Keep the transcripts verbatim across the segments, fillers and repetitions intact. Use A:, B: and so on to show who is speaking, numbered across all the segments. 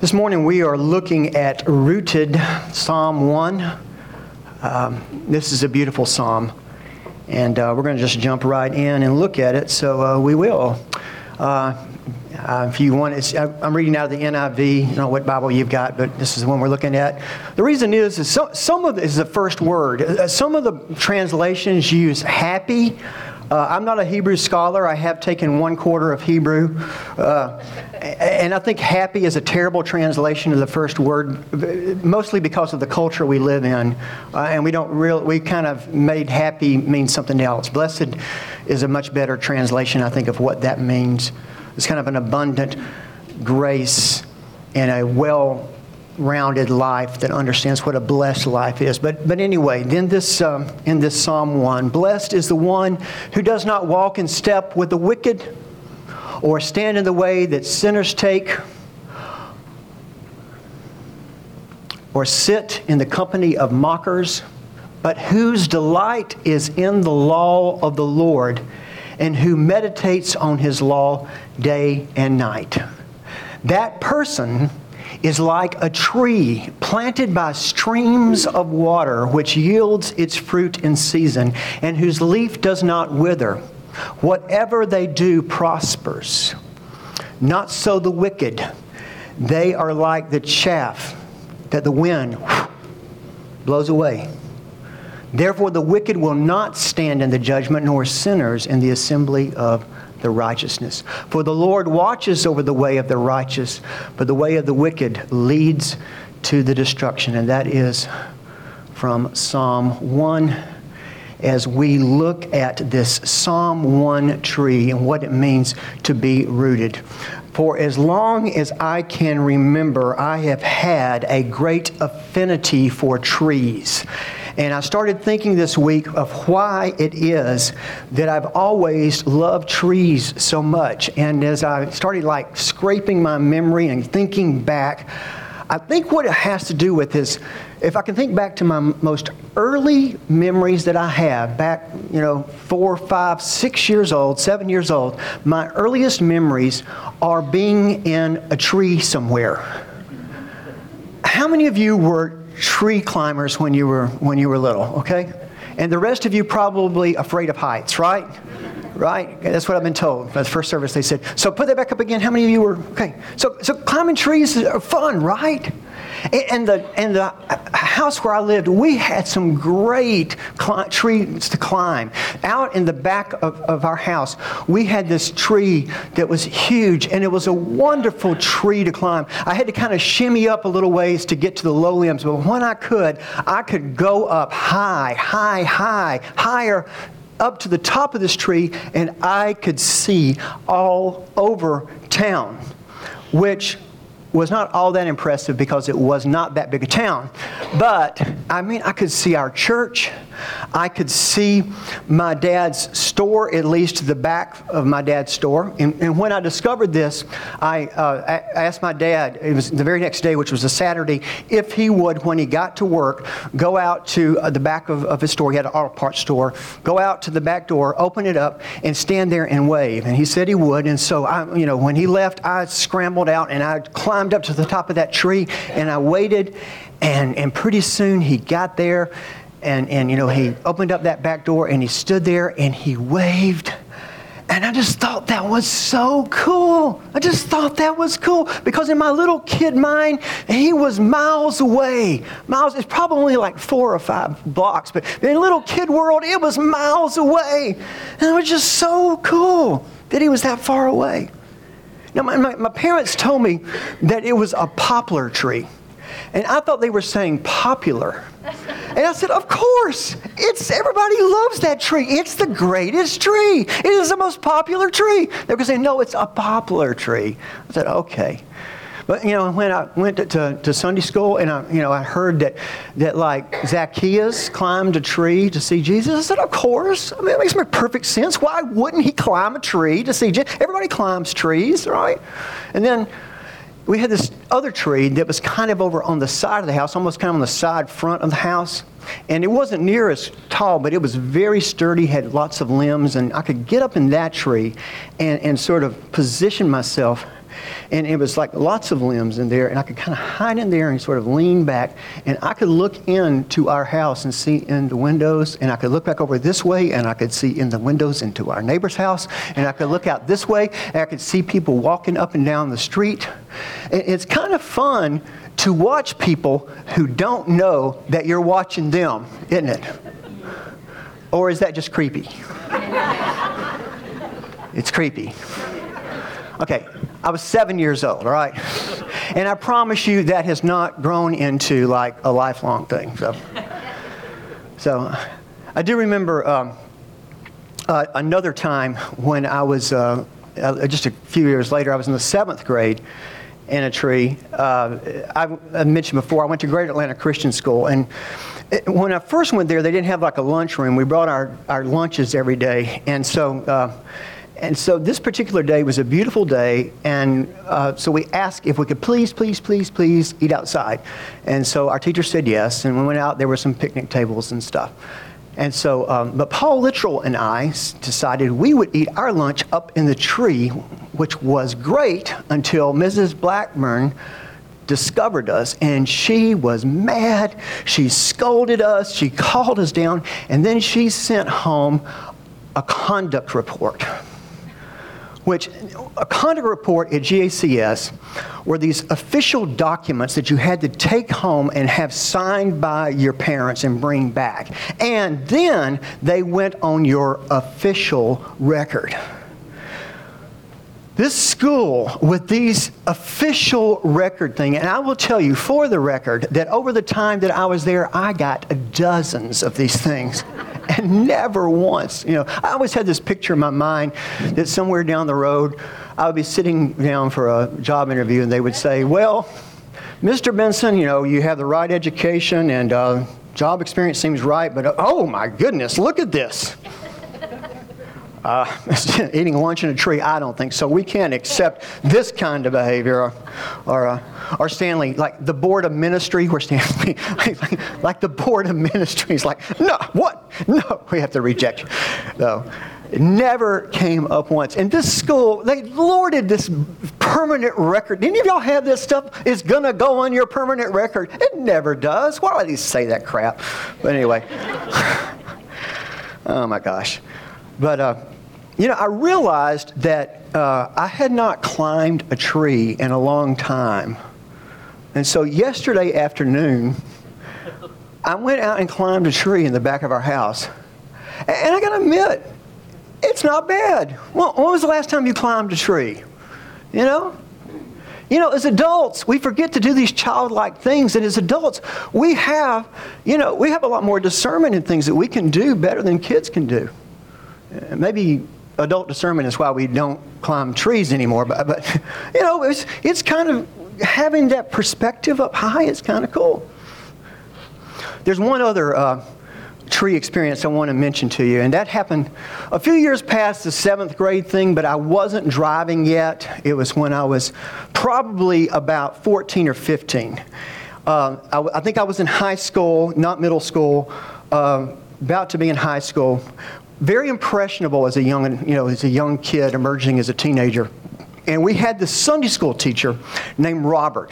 A: This morning we are looking at Rooted, Psalm one. Um, this is a beautiful psalm, and uh, we're going to just jump right in and look at it, so uh, we will. Uh, uh, if you want, it's, I'm reading out of the N I V. I don't know what Bible you've got, but this is the one we're looking at. The reason is, is so, some of it is the first word. Uh, some of the translations use happy. Uh, I'm not a Hebrew scholar. I have taken one quarter of Hebrew. Uh, and I think happy is a terrible translation of the first word, mostly because of the culture we live in. Uh, and we don't really, we kind of made happy mean something else. Blessed is a much better translation, I think, of what that means. It's kind of an abundant grace and a well rounded life that understands what a blessed life is. But but anyway, in this um, in this Psalm one, blessed is the one who does not walk in step with the wicked, or stand in the way that sinners take, or sit in the company of mockers, but whose delight is in the law of the Lord, and who meditates on his law day and night. That person is like a tree planted by streams of water, which yields its fruit in season, and whose leaf does not wither. Whatever they do prospers. Not so the wicked. They are like the chaff that the wind blows away. Therefore the wicked will not stand in the judgment, nor sinners in the assembly of the righteousness. For the Lord watches over the way of the righteous, but the way of the wicked leads to the destruction. And that is from Psalm one. As we look at this Psalm one tree and what it means to be rooted. For as long as I can remember, I have had a great affinity for trees. And I started thinking this week of why it is that I've always loved trees so much. And as I started like scraping my memory and thinking back, I think what it has to do with is, if I can think back to my most early memories that I have, back, you know, four, five, six years old, seven years old, my earliest memories are being in a tree somewhere. How many of you were tree climbers when you were when you were little, okay? And the rest of you probably afraid of heights, right? Right? That's what I've been told. By the first service they said. So put that back up again. How many of you were, okay. So so climbing trees are fun, right? And the and the house where I lived, we had some great cli- trees to climb. Out in the back of, of our house, we had this tree that was huge, and it was a wonderful tree to climb. I had to kind of shimmy up a little ways to get to the low limbs, but when I could, I could go up high, high, high, higher, up to the top of this tree, and I could see all over town, which was not all that impressive because it was not that big a town. But, I mean, I could see our church. I could see my dad's store, at least the back of my dad's store. And, and when I discovered this, I, uh, I asked my dad, it was the very next day, which was a Saturday, if he would, when he got to work, go out to the back of, of his store. He had an auto parts store. Go out to the back door, open it up, and stand there and wave. And he said he would. And so, I, you know, when he left, I scrambled out and I climbed up to the top of that tree, and I waited, and, and pretty soon he got there, and, and you know, he opened up that back door, and he stood there, and he waved. And I just thought that was so cool. I just thought that was cool. Because in my little kid mind, he was miles away. Miles, it's probably only like four or five blocks. But in little kid world, it was miles away. And it was just so cool that he was that far away. Now, my, my, my parents told me that it was a poplar tree. And I thought they were saying popular. And I said, of course. It's everybody loves that tree. It's the greatest tree. It is the most popular tree. They were going to say, no, it's a poplar tree. I said, okay. But, you know, when I went to, to, to Sunday school and, I, you know, I heard that, that, like, Zacchaeus climbed a tree to see Jesus, I said, of course. I mean, it makes my perfect sense. Why wouldn't he climb a tree to see Jesus? Everybody climbs trees, right? And then we had this other tree that was kind of over on the side of the house, almost kind of on the side front of the house. And it wasn't near as tall, but it was very sturdy, had lots of limbs, and I could get up in that tree and, and sort of position myself And it was like lots of limbs in there, and I could kind of hide in there and sort of lean back, and I could look into our house and see in the windows, and I could look back over this way, and I could see in the windows into our neighbor's house, and I could look out this way, and I could see people walking up and down the street. And it's kind of fun to watch people who don't know that you're watching them, isn't it? Or is that just creepy? It's creepy. Okay, I was seven years old, all right? And I promise you that has not grown into like a lifelong thing. So, so I do remember um, uh, another time when I was, uh, uh, just a few years later, I was in the seventh grade in a tree. Uh, I, I mentioned before, I went to Great Atlanta Christian School, and it, when I first went there, they didn't have like a lunchroom. We brought our, our lunches every day, and so uh, and so this particular day was a beautiful day, and uh, so we asked if we could please, please, please, please eat outside, and so our teacher said yes, and we went out. There were some picnic tables and stuff. And so, um, but Paul Littrell and I decided we would eat our lunch up in the tree, which was great until Missus Blackburn discovered us, and she was mad. She scolded us. She called us down, and then she sent home a conduct report. Which, a conduct report at G A C S were these official documents that you had to take home and have signed by your parents and bring back. And then they went on your official record. This school with these official record thing, and I will tell you for the record that over the time that I was there, I got dozens of these things. And never once, you know, I always had this picture in my mind that somewhere down the road, I would be sitting down for a job interview, and they would say, well, Mister Benson, you know, you have the right education and uh, job experience seems right, but uh, oh my goodness, look at this. Uh, eating lunch in a tree, I don't think so. We can't accept this kind of behavior. Or, or, uh, or Stanley, like the board of ministry, where Stanley, like, like the board of ministry is like, no, what? No, we have to reject you. So, it never came up once. And this school, they lorded this permanent record. Any of y'all have this stuff? It's going to go on your permanent record. It never does. Why do they say that crap? But anyway. Oh my gosh. But, uh, you know, I realized that uh, I had not climbed a tree in a long time. And so yesterday afternoon, I went out and climbed a tree in the back of our house. And I got to admit, it's not bad. Well, when was the last time you climbed a tree? You know? You know, as adults, we forget to do these childlike things. And as adults, we have, you know, we have a lot more discernment in things that we can do better than kids can do. Maybe adult discernment is why we don't climb trees anymore, but, but you know, it's, it's kind of having that perspective up high. It's kind of cool. There's one other uh, tree experience I want to mention to you, and that happened a few years past the seventh grade thing, but I wasn't driving yet. It was when I was probably about fourteen or fifteen. Uh, I, I think I was in high school, not middle school, uh, about to be in high school. Very impressionable as a young, you know, as a young kid emerging as a teenager. And we had this Sunday school teacher named Robert.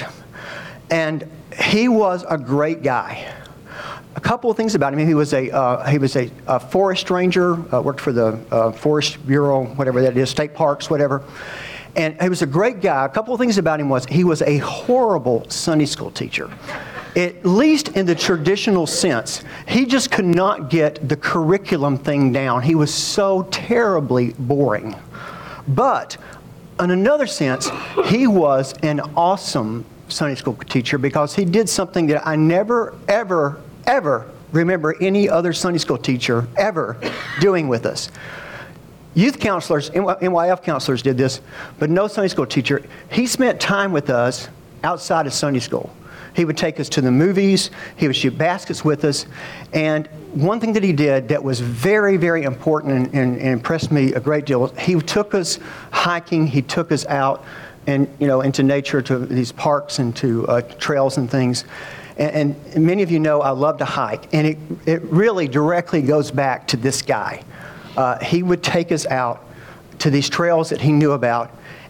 A: And he was a great guy. A couple of things about him. He was a uh, he was a, a forest ranger, uh, worked for the uh, Forest Bureau, whatever that is, state parks, whatever. And he was a great guy. A couple of things about him was he was a horrible Sunday school teacher. At least in the traditional sense, he just could not get the curriculum thing down. He was so terribly boring. But in another sense, he was an awesome Sunday school teacher because he did something that I never, ever, ever remember any other Sunday school teacher ever doing with us. Youth counselors, N Y F counselors did this, but no Sunday school teacher. He spent time with us outside of Sunday school. He would take us to the movies. He would shoot baskets with us. And one thing that he did that was very, very important and, and, and impressed me a great deal, he took us hiking. He took us out and, you know, into nature, to these parks and to uh, trails and things. And, and many of you know I love to hike. And it, it really directly goes back to this guy. Uh, he would take us out to these trails that he knew about.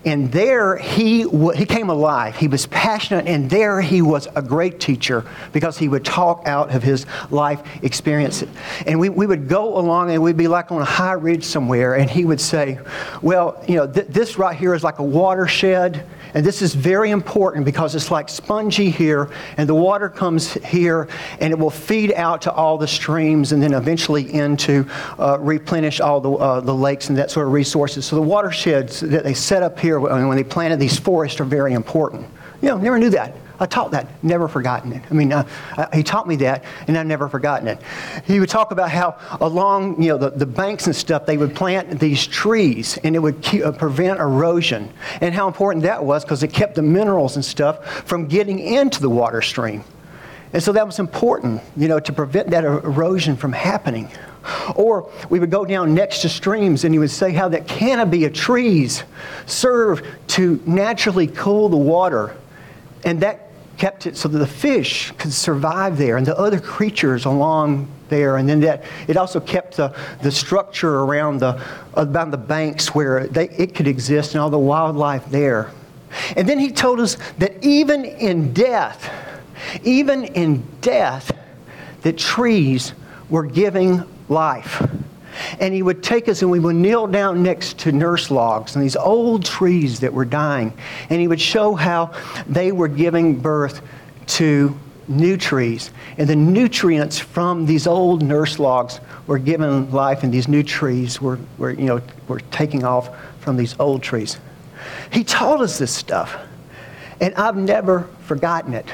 A: And there he w- he came alive. He was passionate, and there he was a great teacher because he would talk out of his life experience. And we, we would go along, and we'd be like on a high ridge somewhere, and he would say, well, you know, th- this right here is like a watershed, and this is very important because it's like spongy here, and the water comes here, and it will feed out to all the streams, and then eventually into uh, replenish all the uh, the lakes and that sort of resources. So the watersheds that they set up here when they planted these forests are very important. You know, never knew that. I taught that, never forgotten it. I mean, uh, uh, he taught me that, and I've never forgotten it. He would talk about how along, you know, the, the banks and stuff, they would plant these trees, and it would keep, uh, prevent erosion, and how important that was because it kept the minerals and stuff from getting into the water stream. And so that was important, you know, to prevent that erosion from happening. Or we would go down next to streams, and he would say how that canopy of trees served to naturally cool the water, and that kept it so that the fish could survive there and the other creatures along there. And then that it also kept the, the structure around the around the banks where they, it could exist and all the wildlife there. And then he told us that even in death, even in death, that trees were giving life. And he would take us and we would kneel down next to nurse logs and these old trees that were dying. And he would show how they were giving birth to new trees. And the nutrients from these old nurse logs were giving life, and these new trees were, were, you know, were taking off from these old trees. He taught us this stuff, and I've never forgotten it.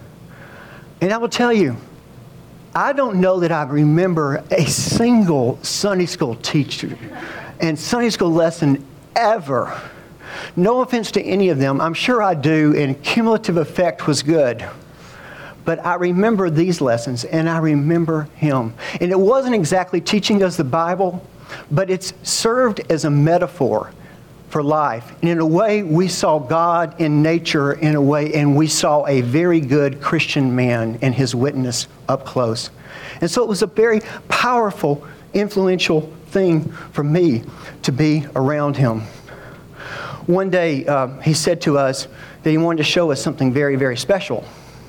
A: And I will tell you, I don't know that I remember a single Sunday school teacher and Sunday school lesson ever. No offense to any of them. I'm sure I do, and cumulative effect was good. But I remember these lessons, and I remember him. And it wasn't exactly teaching us the Bible, but it's served as a metaphor for life. And in a way, we saw God in nature in a way, and we saw a very good Christian man and his witness up close. And so it was a very powerful, influential thing for me to be around him. One day, uh, he said to us that he wanted to show us something very, very special.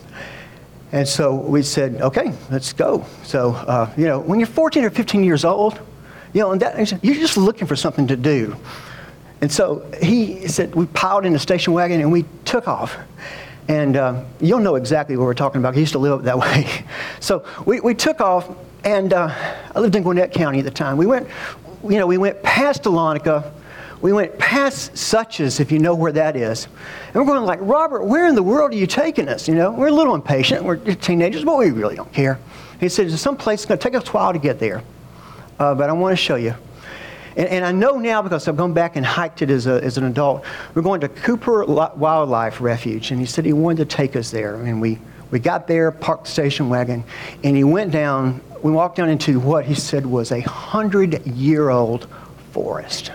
A: And so we said, okay, let's go. So, uh, you know, when you're fourteen or fifteen years old, you know, and that, you're just looking for something to do. And so he said, we piled in a station wagon and we took off. And uh, you'll know exactly what we're talking about. He used to live up that way. So we, we took off, and uh, I lived in Gwinnett County at the time. We went, you know, we went past Dahlonega. We went past Suches, if you know where that is. And we're going like, Robert, where in the world are you taking us? You know, we're a little impatient. We're teenagers, but we really don't care. He said, there's some place, it's going to take us a while to get there. Uh, but I want to show you. And, and I know now because I've gone back and hiked it as, a, as an adult. We're going to Cooper Wildlife Refuge. And he said he wanted to take us there. And we, we got there, parked the station wagon, and he went down. We walked down into what he said was a hundred-year-old forest.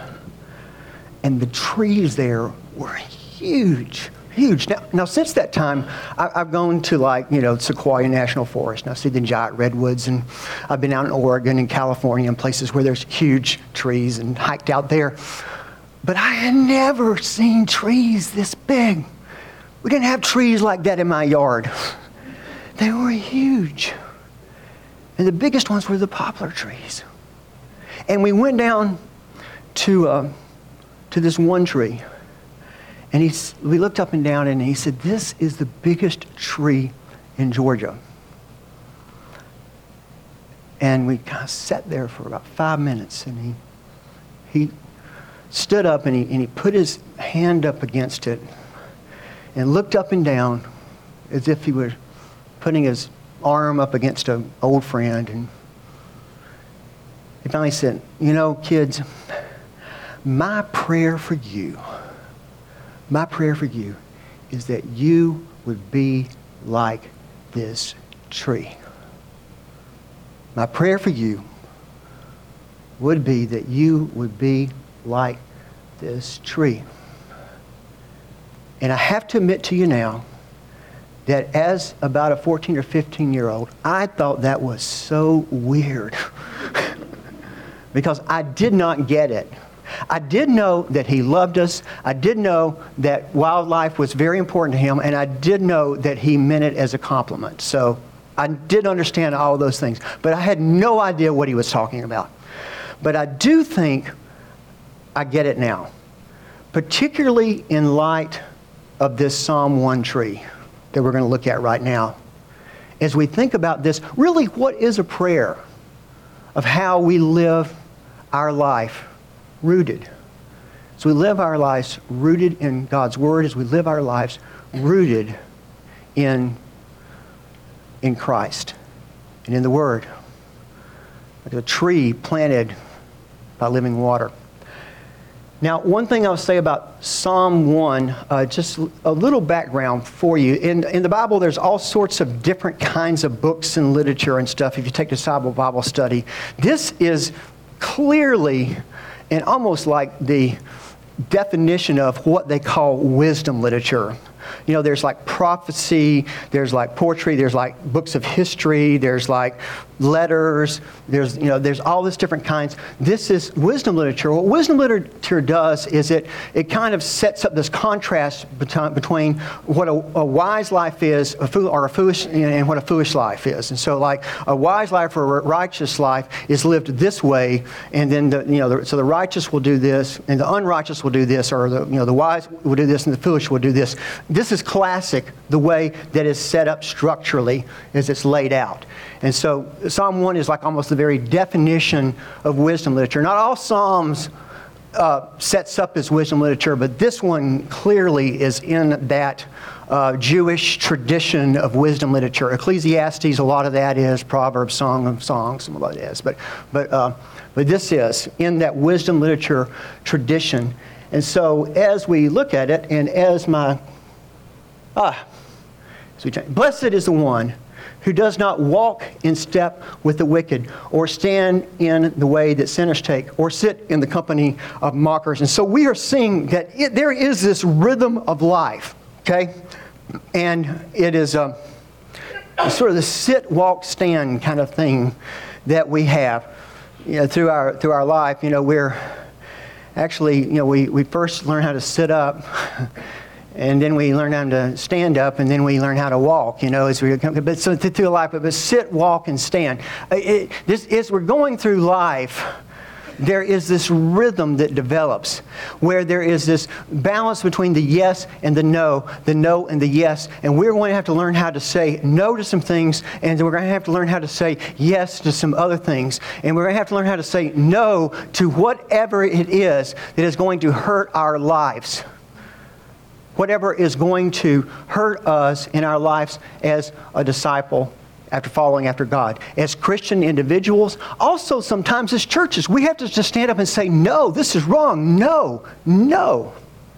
A: And the trees there were huge, huge. Now, now since that time, I, I've gone to like, you know, Sequoia National Forest, and I've seen the giant redwoods, and I've been out in Oregon and California and places where there's huge trees and hiked out there. But I had never seen trees this big. We didn't have trees like that in my yard. They were huge. And the biggest ones were the poplar trees. And we went down to... Uh, to this one tree. And he, we looked up and down, and he said, this is the biggest tree in Georgia. And we kind of sat there for about five minutes, and he he stood up, and he, and he put his hand up against it and looked up and down as if he were putting his arm up against an old friend. And he finally said, you know, kids, my prayer for you, my prayer for you is that you would be like this tree. My prayer for you would be that you would be like this tree. And I have to admit to you now that as about a fourteen or fifteen year old, I thought that was so weird because I did not get it. I did know that he loved us. I did know that wildlife was very important to him, and I did know that he meant it as a compliment. So I did understand all of those things, but I had no idea what he was talking about. But I do think I get it now, particularly in light of this Psalm one tree that we're going to look at right now. As we think about this, really, what is a prayer of how we live our life rooted? As we live our lives rooted in God's Word, as we live our lives rooted in, in Christ and in the Word, like a tree planted by living water. Now, one thing I'll say about Psalm one, uh, just a little background for you. In, in the Bible, there's all sorts of different kinds of books and literature and stuff if you take the Bible Bible study. This is clearly and almost like the definition of what they call wisdom literature. You know, there's like prophecy, there's like poetry, there's like books of history, there's like letters, there's, you know, there's all this different kinds. This is wisdom literature. What wisdom literature does is it, it kind of sets up this contrast between, between what a, a wise life is a fool, or a foolish, and what a foolish life is. And so like a wise life or a righteous life is lived this way, and then the, you know, the, so the righteous will do this, and the unrighteous will do this, or the, you know, the wise will do this, and the foolish will do this. This is classic, the way that is set up structurally as it's laid out. And so Psalm one is like almost the very definition of wisdom literature. Not all Psalms uh, sets up as wisdom literature, but this one clearly is in that uh, Jewish tradition of wisdom literature. Ecclesiastes, a lot of that is. Proverbs, Song of Songs, some of that is. But, but, uh, but this is in that wisdom literature tradition. And so as we look at it, and as my Ah, so blessed is the one who does not walk in step with the wicked, or stand in the way that sinners take, or sit in the company of mockers. And so we are seeing that it, there is this rhythm of life, okay? And it is a, sort of the sit, walk, stand kind of thing that we have, you know, through our through our life. You know, we're actually, you know, we, we first learn how to sit up. And then we learn how to stand up, and then we learn how to walk, you know, as we come, but so through life, but sit, walk, and stand. It, this, as we're going through life, there is this rhythm that develops where there is this balance between the yes and the no, the no and the yes. And we're going to have to learn how to say no to some things, and we're going to have to learn how to say yes to some other things. And we're going to have to learn how to say no to whatever it is that is going to hurt our lives. Whatever is going to hurt us in our lives as a disciple after following after God. As Christian individuals, also sometimes as churches, we have to just stand up and say, no, this is wrong. No, no.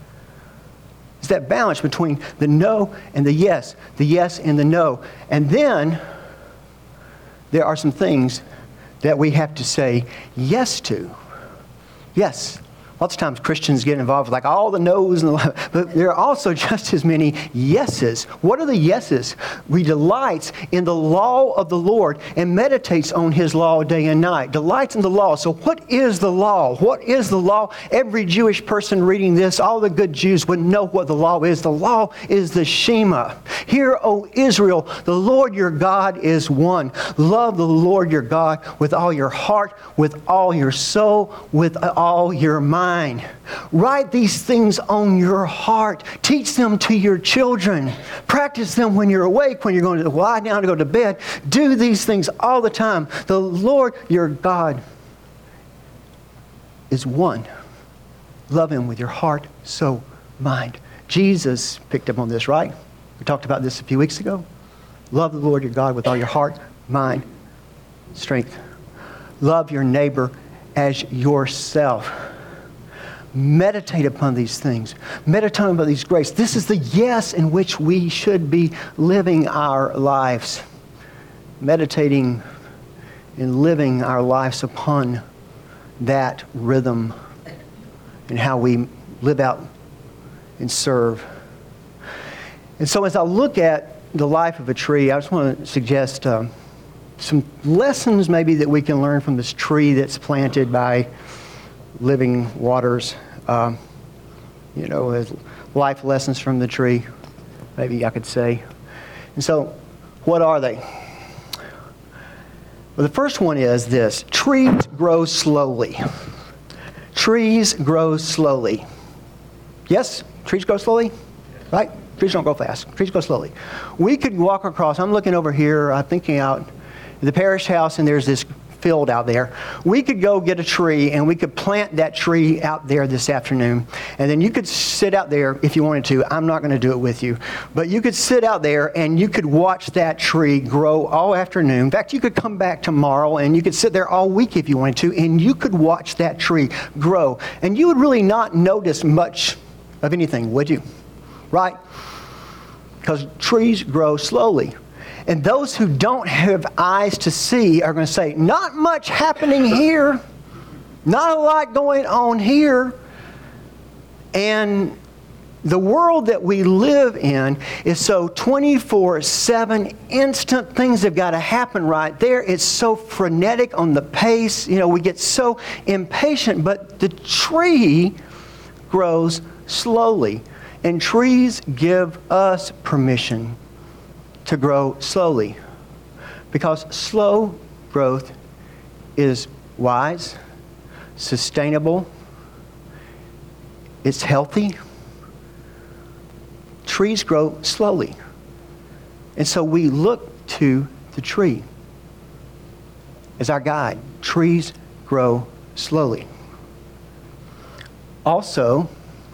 A: It's that balance between the no and the yes, the yes and the no. And then there are some things that we have to say yes to. Yes. Lots of times Christians get involved with like all the no's, and the, but there are also just as many yeses. What are the yeses? We delights in the law of the Lord and meditates on His law day and night. Delights in the law. So what is the law? What is the law? Every Jewish person reading this, all the good Jews would know what the law is. The law is the Shema. Hear, O Israel, the Lord your God is one. Love the Lord your God with all your heart, with all your soul, with all your mind. Write these things on your heart. Teach them to your children. Practice them when you're awake, when you're going to lie down to go to bed. Do these things all the time. The Lord your God is one. Love Him with your heart, soul, mind. Jesus picked up on this, right? We talked about this a few weeks ago. Love the Lord your God with all your heart, mind, strength. Love your neighbor as yourself. Meditate upon these things. Meditate upon these grace. This is the yes in which we should be living our lives. Meditating and living our lives upon that rhythm and how we live out and serve. And so as I look at the life of a tree, I just want to suggest um, some lessons maybe that we can learn from this tree that's planted by living waters, um, you know, as life lessons from the tree, maybe I could say. And so, what are they? Well, the first one is this: trees grow slowly. Trees grow slowly. Yes? Trees grow slowly? Right? Trees don't grow fast. Trees grow slowly. We could walk across, I'm looking over here, I'm thinking out the parish house, and there's this field out there. We could go get a tree, and we could plant that tree out there this afternoon. And then you could sit out there if you wanted to. I'm not going to do it with you. But you could sit out there, and you could watch that tree grow all afternoon. In fact, you could come back tomorrow, and you could sit there all week if you wanted to, and you could watch that tree grow. And you would really not notice much of anything, would you? Right? Because trees grow slowly. And those who don't have eyes to see are going to say, not much happening here. Not a lot going on here. And the world that we live in is so twenty-four seven, instant. Things have got to happen right there. It's so frenetic on the pace. You know, we get so impatient. But the tree grows slowly. And trees give us permission to grow slowly, because slow growth is wise, sustainable, it's healthy. Trees grow slowly. And so we look to the tree as our guide. Trees grow slowly. Also,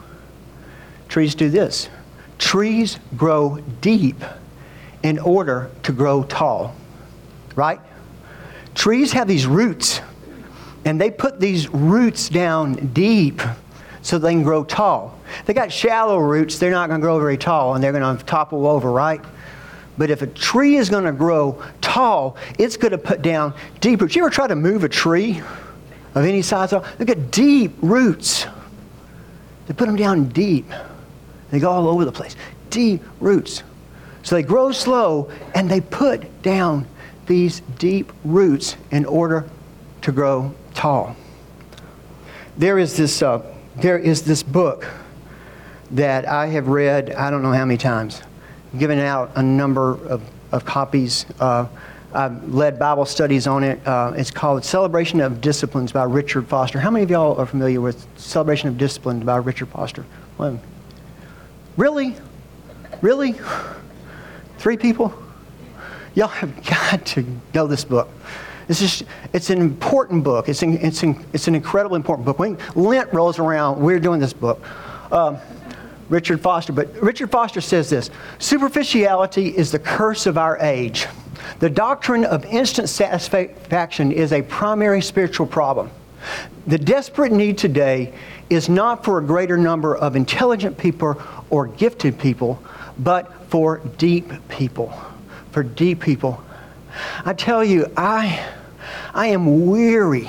A: trees do this. Trees grow deep in order to grow tall, right? Trees have these roots, and they put these roots down deep so they can grow tall. They got shallow roots, they're not going to grow very tall, and they're going to topple over, right? But if a tree is going to grow tall, it's going to put down deep roots. You ever try to move a tree of any size? They've got deep roots. They put them down deep. They go all over the place. Deep roots. So they grow slow, and they put down these deep roots in order to grow tall. There is this, uh, there is this book that I have read, I don't know how many times, given out a number of, of copies. Uh, I've led Bible studies on it. Uh, it's called Celebration of Disciplines by Richard Foster. How many of y'all are familiar with Celebration of Disciplines by Richard Foster? Well, really? Really? Three people? Y'all have got to know this book. It's just, it's an important book. It's an, it's an, it's an incredibly important book. When Lent rolls around, we're doing this book. Um, Richard Foster, but Richard Foster says this: superficiality is the curse of our age. The doctrine of instant satisfaction is a primary spiritual problem. The desperate need today is not for a greater number of intelligent people or gifted people, but for deep people. For deep people. I tell you, I, I am weary,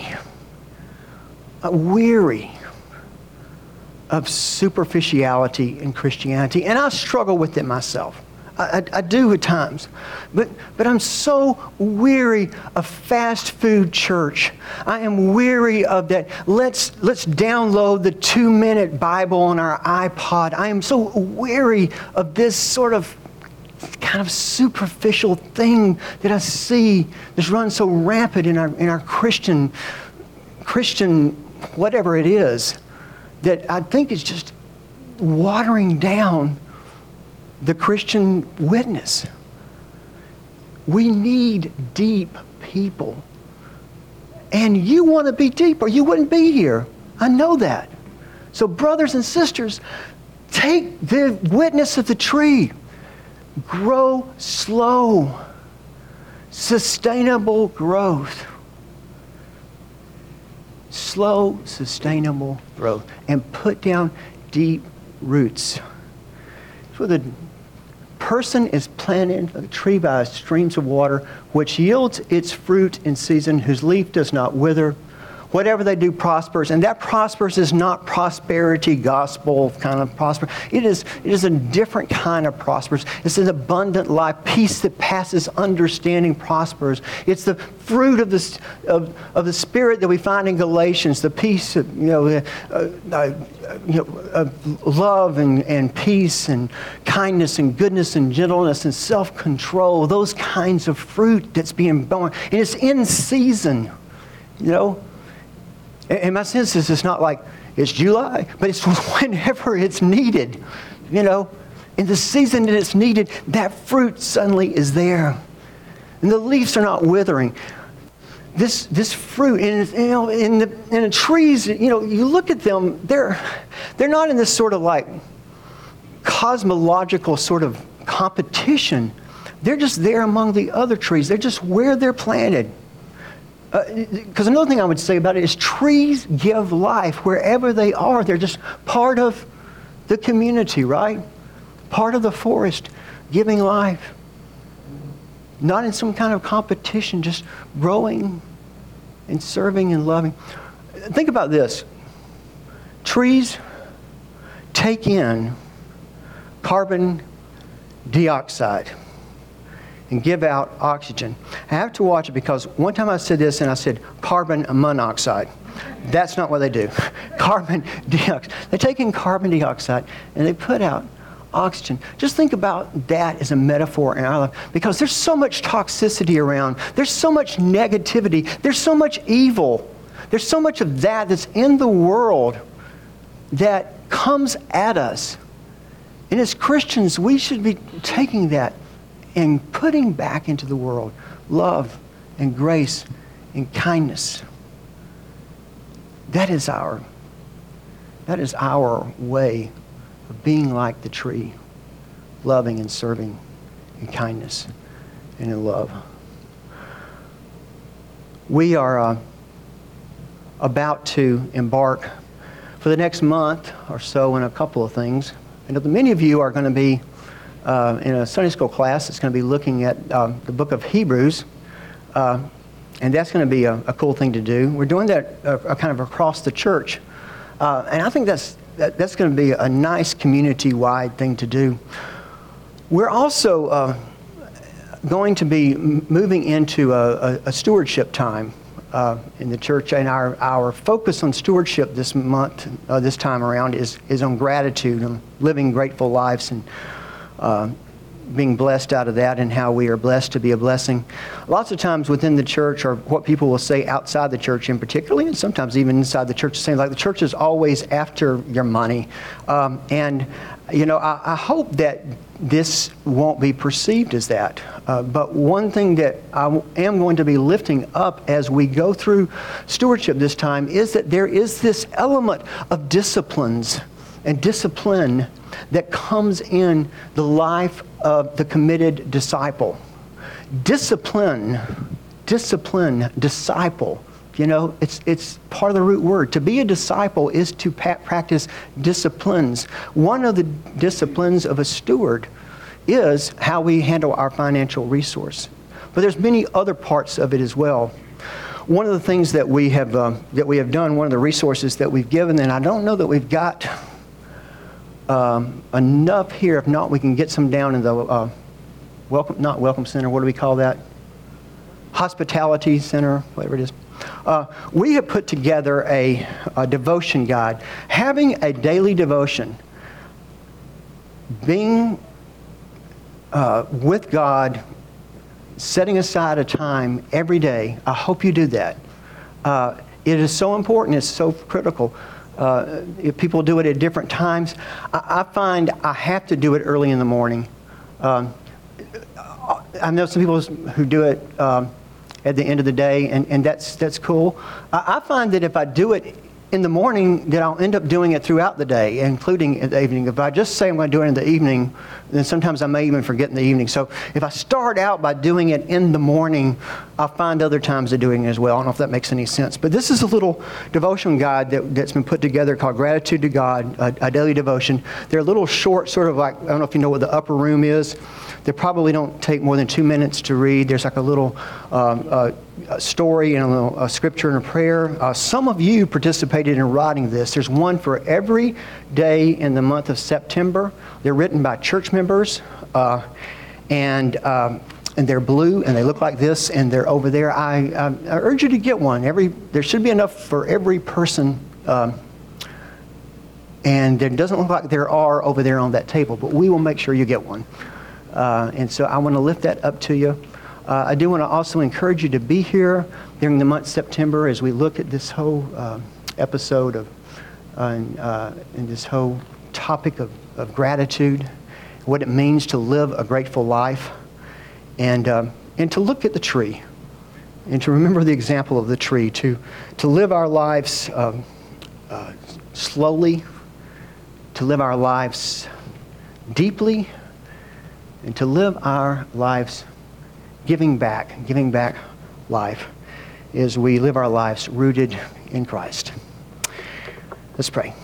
A: uh, weary of superficiality in Christianity, and I struggle with it myself. I, I, I do at times. But, but I'm so weary of fast food church. I am weary of that. Let's, let's download the two-minute Bible on our iPod. I am so weary of this sort of kind of superficial thing that I see that's run so rampant in our, in our Christian, Christian whatever it is, that I think is just watering down the Christian witness. We need deep people. And you want to be deep or you wouldn't be here. I know that. So brothers and sisters, take the witness of the tree. Grow slow. Sustainable growth. Slow, sustainable growth. And put down deep roots. So the person is planted a tree by streams of water, which yields its fruit in season, whose leaf does not wither. Whatever they do prospers. And that prospers is not prosperity gospel kind of prosper. It is, it is a different kind of prospers. It's an abundant life. Peace that passes understanding prospers. It's the fruit of the, of, of the Spirit that we find in Galatians. The peace, of, you know, uh, uh, you know uh, love and, and peace and kindness and goodness and gentleness and self-control. Those kinds of fruit that's being born. And it's in season, you know. And my sense is it's not like it's July, but it's whenever it's needed, you know. In the season that it's needed, that fruit suddenly is there. And the leaves are not withering. This this fruit, and you know, in the in the trees, you know, you look at them, they're they're not in this sort of like cosmological sort of competition. They're just there among the other trees. They're just where they're planted. Because uh, another thing I would say about it is trees give life wherever they are. They're just part of the community, right? Part of the forest, giving life. Not in some kind of competition, just growing and serving and loving. Think about this. Trees take in carbon dioxide and give out oxygen. I have to watch it because one time I said this and I said carbon monoxide. That's not what they do. Carbon dioxide. They take in carbon dioxide and they put out oxygen. Just think about that as a metaphor in our life, because there's so much toxicity around. There's so much negativity. There's so much evil. There's so much of that that's in the world that comes at us. And as Christians, we should be taking that and putting back into the world love and grace and kindness. That is our, that is our way of being like the tree, loving and serving in kindness and in love. We are uh, about to embark for the next month or so on a couple of things. I know that many of you are going to be uh, in a Sunday school class that's going to be looking at uh, the book of Hebrews, uh, and that's going to be a, a cool thing to do. We're doing that uh, kind of across the church, uh, and I think that's that, that's going to be a nice community-wide thing to do. We're also uh, going to be moving into a, a, a stewardship time Uh, in the church, and our, our focus on stewardship this month, uh, this time around, is, is on gratitude, on living grateful lives and uh, being blessed out of that, and how we are blessed to be a blessing. Lots of times within the church, or what people will say outside the church in particular, and sometimes even inside the church, saying like the church is always after your money. Um, and, you know, I, I hope that this won't be perceived as that. Uh, but one thing that I w- am going to be lifting up as we go through stewardship this time is that there is this element of disciplines and discipline that comes in the life of the committed disciple. Discipline, discipline, disciple. You know, it's it's part of the root word. To be a disciple is to pa- practice disciplines. One of the disciplines of a steward is how we handle our financial resource. But there's many other parts of it as well. One of the things that we have uh, that we have done, one of the resources that we've given, and I don't know that we've got um, enough here. If not, we can get some down in the uh, welcome, not welcome center. What do we call that? Hospitality center, whatever it is. Uh, we have put together a, a devotion guide. Having a daily devotion, being uh, with God, setting aside a time every day. I hope you do that. Uh, it is so important. It's so critical. Uh, if people do it at different times, I, I find I have to do it early in the morning. Um, I know some people who do it um, at the end of the day, and, and that's that's cool. I, I find that if I do it in the morning that I'll end up doing it throughout the day, including in the evening. If I just say I'm going to do it in the evening, then sometimes I may even forget in the evening. So if I start out by doing it in the morning, I'll find other times to doing it as well. I don't know if that makes any sense. But this is a little devotion guide that, that's been put together called Gratitude to God, a, a daily devotion. They're a little short, sort of like, I don't know if you know what the upper room is. They probably don't take more than two minutes to read. There's like a little um, uh, a story and a little a scripture and a prayer. Uh, some of you participated in writing this. There's one for every day in the month of September. They're written by church members, uh, and um, and they're blue and they look like this, and they're over there. I, I, I urge you to get one. Every there should be enough for every person. Um, and it doesn't look like there are over there on that table, but we will make sure you get one. Uh, and so I want to lift that up to you. Uh, I do want to also encourage you to be here during the month of September as we look at this whole uh, episode of, uh, uh, and this whole topic of, of gratitude, what it means to live a grateful life, and uh, and to look at the tree, and to remember the example of the tree, to to live our lives um, uh, slowly, to live our lives deeply, and to live our lives giving back, giving back life as we live our lives rooted in Christ. Let's pray.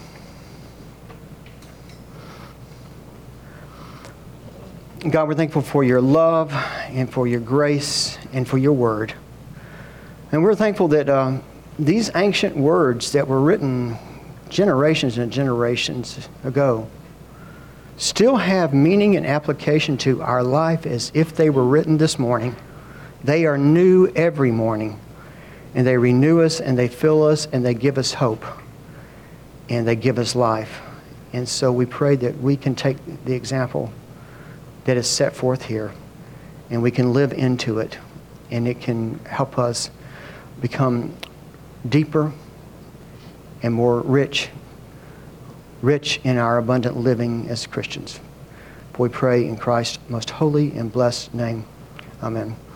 A: God, we're thankful for your love and for your grace and for your word. And we're thankful that um, these ancient words that were written generations and generations ago still have meaning and application to our life as if they were written this morning. They are new every morning, and they renew us, and they fill us, and they give us hope, and they give us life. And so we pray that we can take the example that is set forth here, and we can live into it, and it can help us become deeper and more rich rich in our abundant living as Christians. For we pray in Christ's most holy and blessed name. Amen.